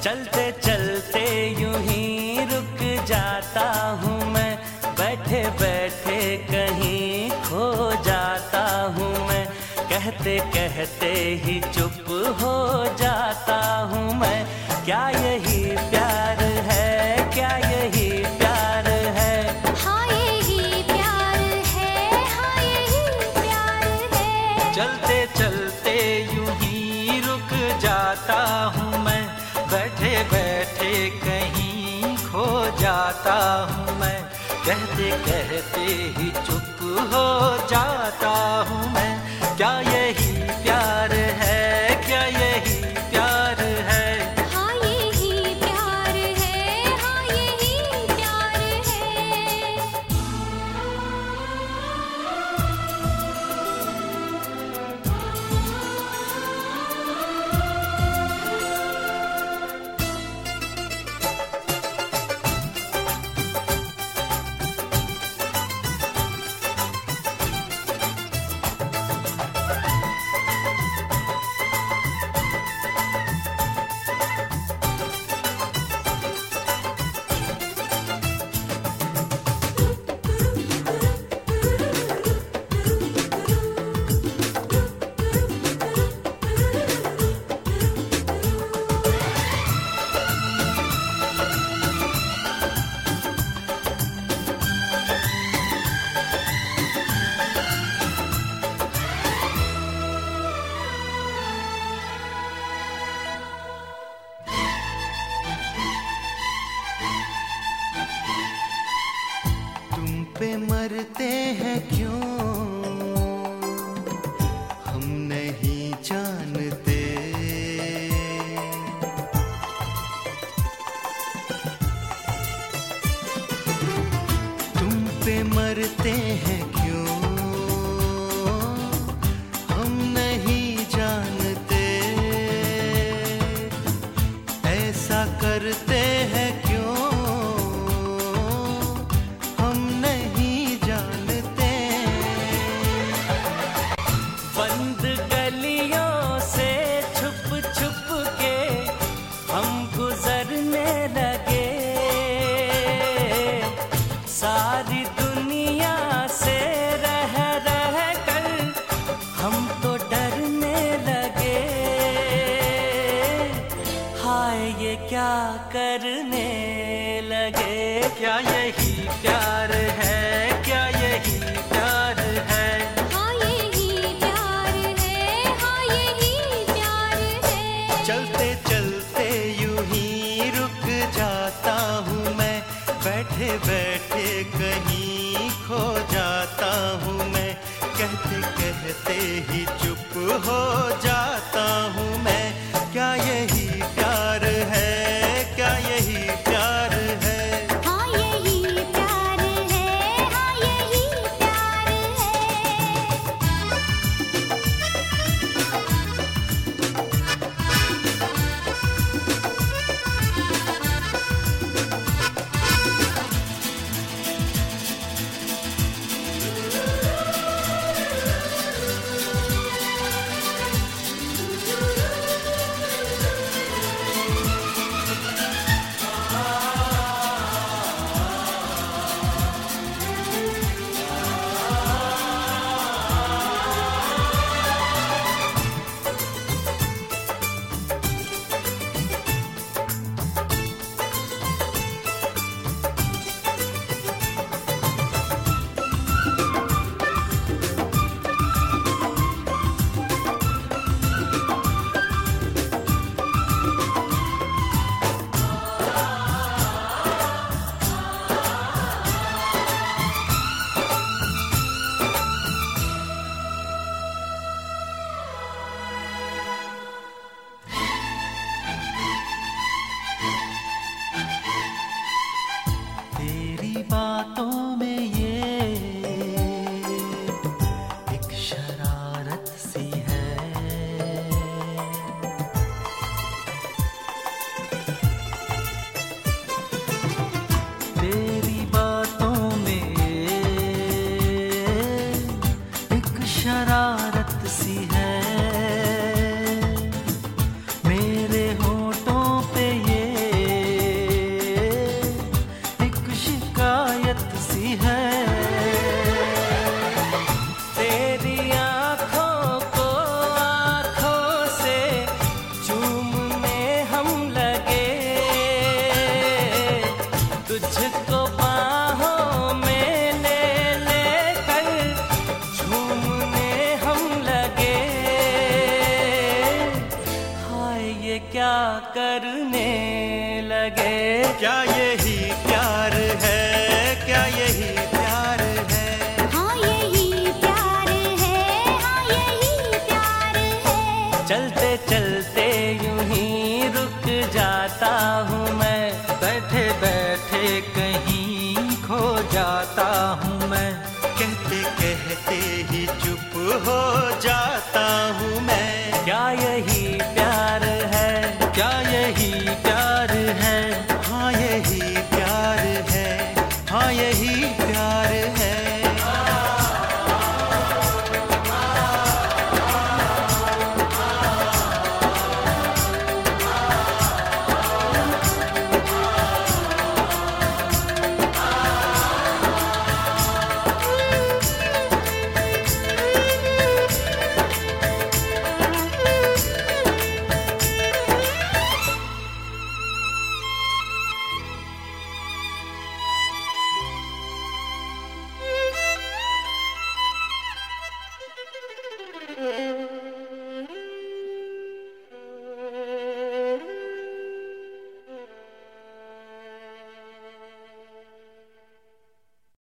चलते चलते यूं ही रुक जाता हूँ मैं, बैठे बैठे कहीं खो जाता हूँ मैं, कहते कहते ही चुप हो जाता हूँ मैं। क्या यही प्यार है, क्या यही प्यार है? हाँ यही प्यार है, हाँ यही प्यार है। चलते चलते यूं ही रुक जाता हूँ मैं, बैठे बैठे कहीं खो जाता हूँ मैं, कहते कहते ही चुप हो जाता हूँ मैं। क्या यही प्यार है, क्या यही प्यार है? हाँ यही प्यार है, हाँ यही प्यार है। पे मरते हैं क्यों हम नहीं जानते, तुम पे मरते हैं क्यों हम नहीं जानते, ऐसा करते हैं क्यों सारी दुनिया से रह रह कर हम तो डरने लगे। हाय ये क्या करने लगे? क्या यही प्यार है, क्या यही प्यार है? हाँ यही प्यार है, हाँ यही प्यार है। चलते चलते यूं ही रुक जाता हूँ मैं, बैठे बैठे कहीं खो जाता हूँ मैं, कहते कहते ही चुप हो जाता हूँ मैं। क्या यही प्यार है, क्या यही प्यार है? हाँ यही प्यार है, हाँ यही प्यार है। करने लगे। क्या यही प्यार है, क्या यही प्यार है? हाँ यही प्यार है, हाँ यही प्यार है। चलते चलते यूं ही रुक जाता हूँ मैं, बैठे बैठे कहीं खो जाता हूँ मैं, कहते कहते ही चुप हो जाता हूँ